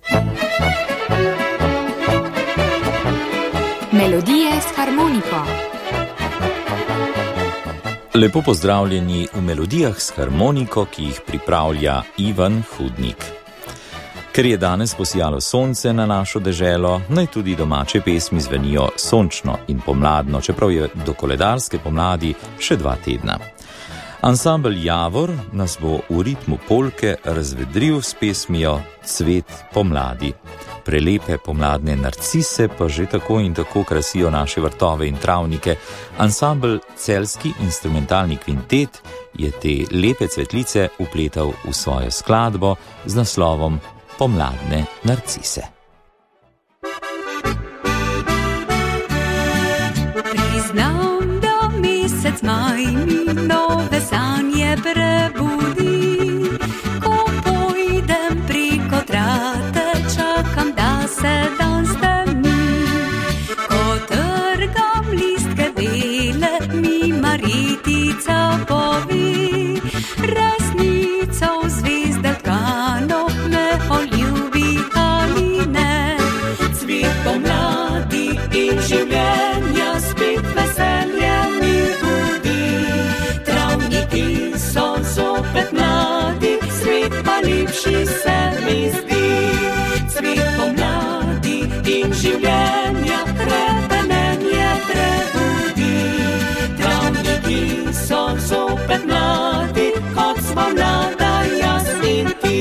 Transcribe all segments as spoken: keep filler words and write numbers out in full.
Melodije s harmoniko. Lepo pozdravljeni v Melodijah s harmoniko, ki jih pripravlja Ivan Hudnik. Ker je danes posijalo sonce na našo deželo, naj tudi domače pesmi zvenijo sončno in pomladno, čeprav je do koledarske pomladi še dva tedna. Ansambel Javor nas bo v ritmu polke razvedril s pesmijo Cvet pomladi. Prelepe pomladne narcise pa že tako in tako krasijo naše vrtove in travnike. Ansambel Celjski instrumentalni kvintet je te lepe cvetlice upletal v svojo skladbo z naslovom Pomladne narcise. Priznam, da mesec maj mi nove sanje prebudi. Ko pojdem preko trate, čakam, da se dan stemni. Ko trgam listke bele, mi Maritica povi resnico v zvezdah tkano, me poljubi ali ne. Cvet pomladi in življenja spet veselje mi budi. Travniki so zopet mladi, svet pa lepši se mi zdi. Cvet pomladi in življenja hrepenenje prebudi. Travniki so zopet mladi, kot smo mlada jaz in ti.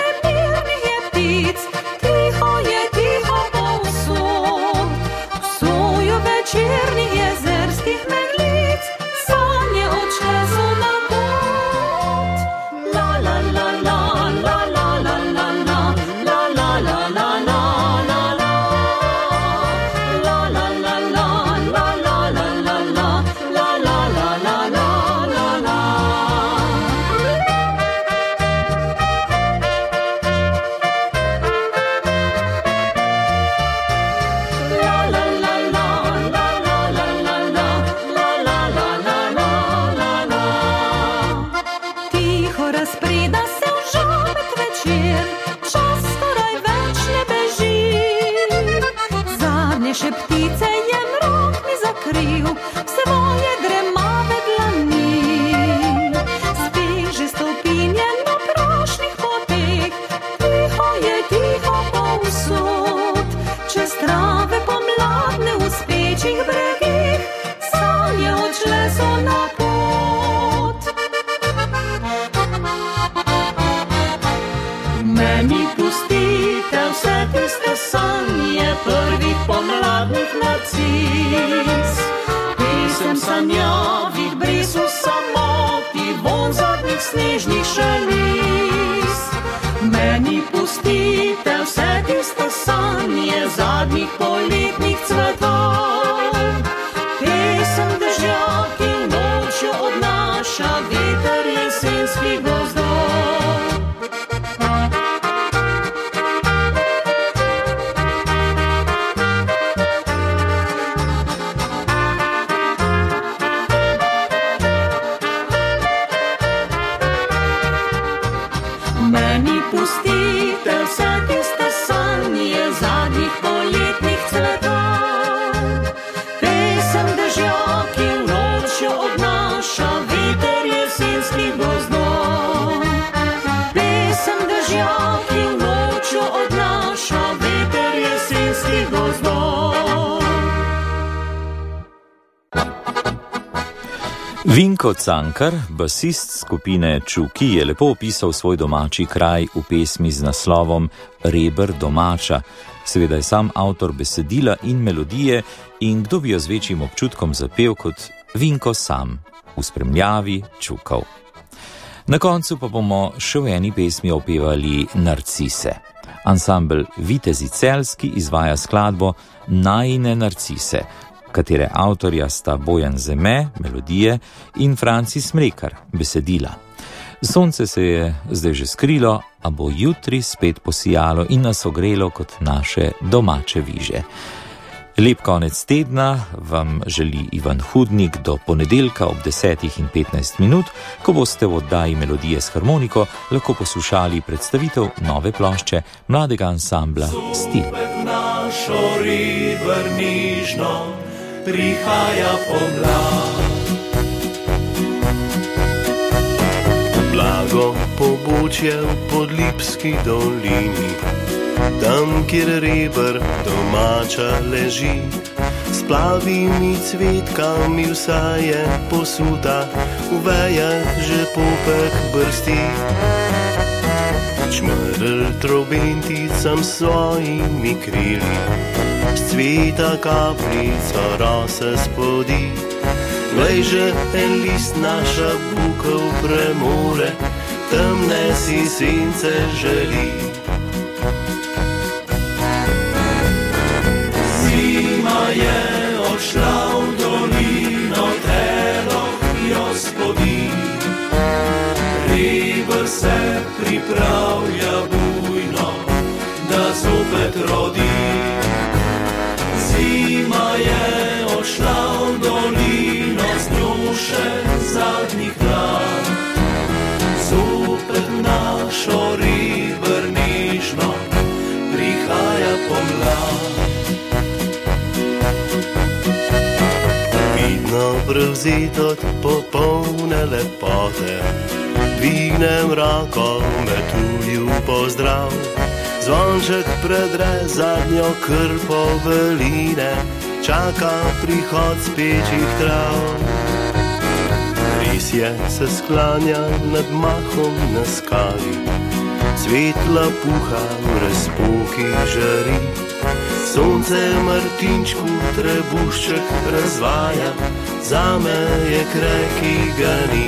So zadnjih poletnih cvetov. Pesem dežja, ki v nočjo odnaša veter jesenskih gozdov. Meni pustite vse tiste sanje zadnjih poletnih cvetov. Pesem dežja, ki v nočjo odnaša veter jesenskih gozdov. Pesem dežja, ki v nočjo odnaša veter jesenskih gozdov. Vinko Cankar, basist skupine Čuki, je lepo opisal svoj domači kraj v pesmi z naslovom Reber domača. Seveda je sam avtor besedila in melodije in kdo bi jo z večjim občutkom zapel kot Vinko sam, v spremljavi Čukov. Na koncu pa bomo še v eni pesmi opevali Narcise. Ansambel Vitezi Celjski izvaja skladbo Najine Narcise, katere avtorja sta Bojan Zeme, melodije, in Francis Mrekar, besedila. Sonce se je zdaj že skrilo, a bo jutri spet posijalo in nas ogrelo kot naše domače viže. Lep konec tedna vam želi Ivan Hudnik do ponedeljka ob desetih in petnajst minut, ko boste v oddaji Melodije s harmoniko lahko poslušali predstavitev nove plošče mladega ansambla Stil. Zopet našo riber nižno prihaja pomlad. Blago pobočje v Podlipski dolini, tam, kjer reber domača leži, s plavimi cvetkami vsa je posuta, v vejah že popek brsti. Čmrl trobenticam svojimi krili, s cveta kapljica rose spodi. Glej že en list naša bukev premore, temne si sence želi. Zima je odšla v dolino, telo jo spodi. Reber se pripravlja bujno, da zopet rodi. Zima je odšla v dolino, z njo še zadnjih dan. Zopet našo reber nižno prihaja pomlad. Vidno prevzet od popolne lepote, dvignem roko, me tuju pozdrav. Zvonček predre zadnjo krpo veline, čaka prihod spečih trav. Res je, se sklanja nad mahom na skali, svetla puha v razpoki žari. Sonce Martinčku trebušček razvaja, zame je kraj, ki ga ni.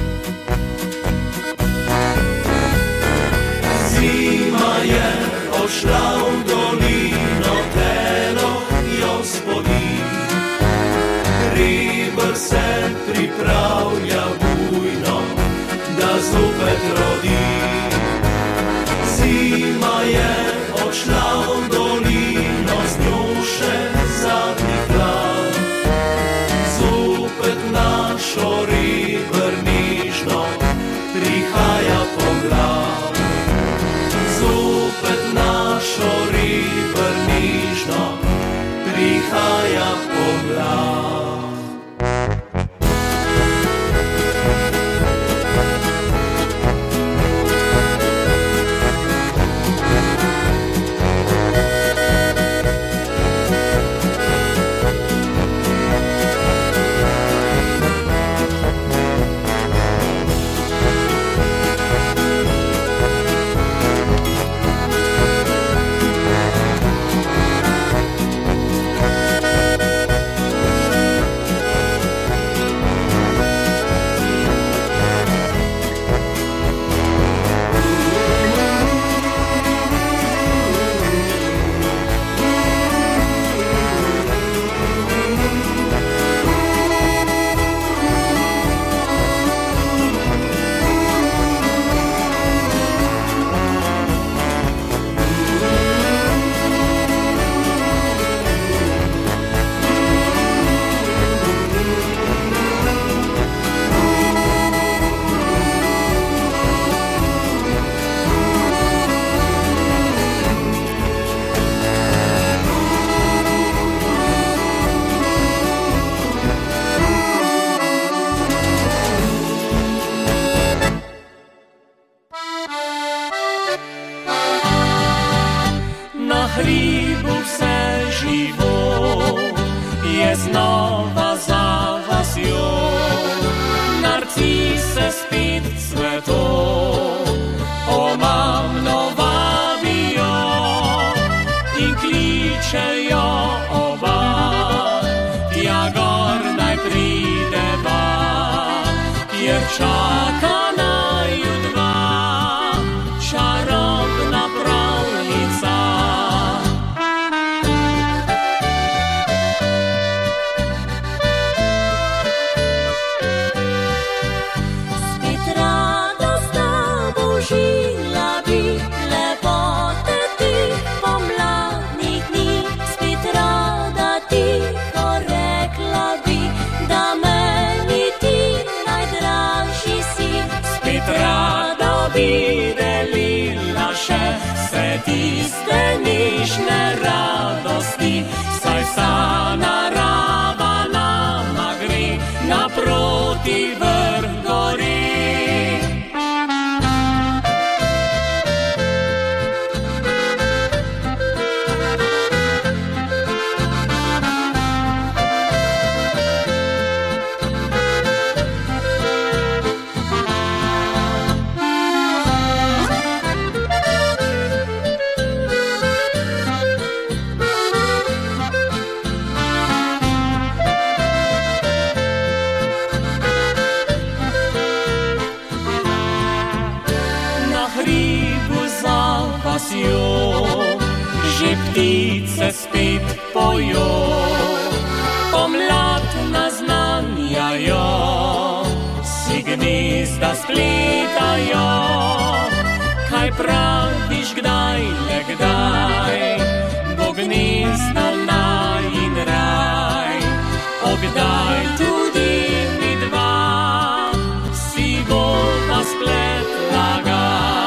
Zima je odšla v dolino, telo jo spodi. Reber se pripravlja bujno, da zopet rodi. Zima je odšla v dolino, z njo še zadnjih dan. Zopet našo reber nižno prihaja pomlad. Zopet našo reber je znova za vasjo, narcise spet cveto, omamno vabijo in kličejo oba, tja gor naj prideva, kjer čaka naju dva, čarobna pravljica. Rada bi delila še vse tiste nižne radosti, saj vsa narava nama gre naproti vrh gori. Že ptice spet pojo, pomlad naznanjajo, si gnezda spletajo. Kaj praviš, kdaj le kdaj bo gnezdo najin raj, obdaj tudi mi dva, si bova spletla ga.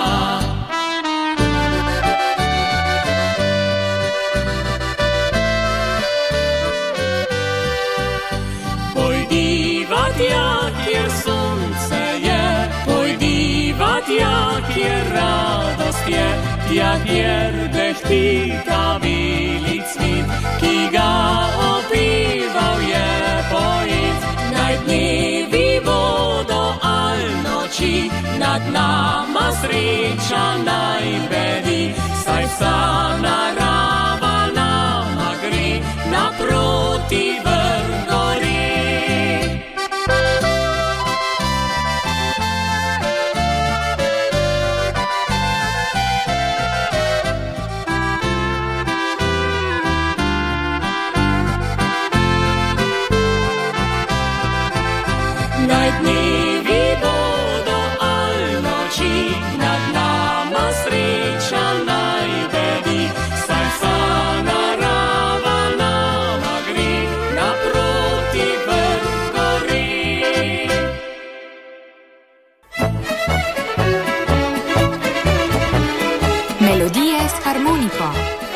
Tja, kjer sonce je, pojdiva tja, kjer radost je, tja, kjer dehti ta bili cvit, ki ga opival je poet. Naj dnevi bodo al noči, nad nama sreča naj bedi, saj vsa narava nama gre naproti vrh gori. Naj dnevi bodo al noči, nad nama sreča naj bedi, saj vsa narava nama gre naproti vrh gori. Melodije s harmoniko.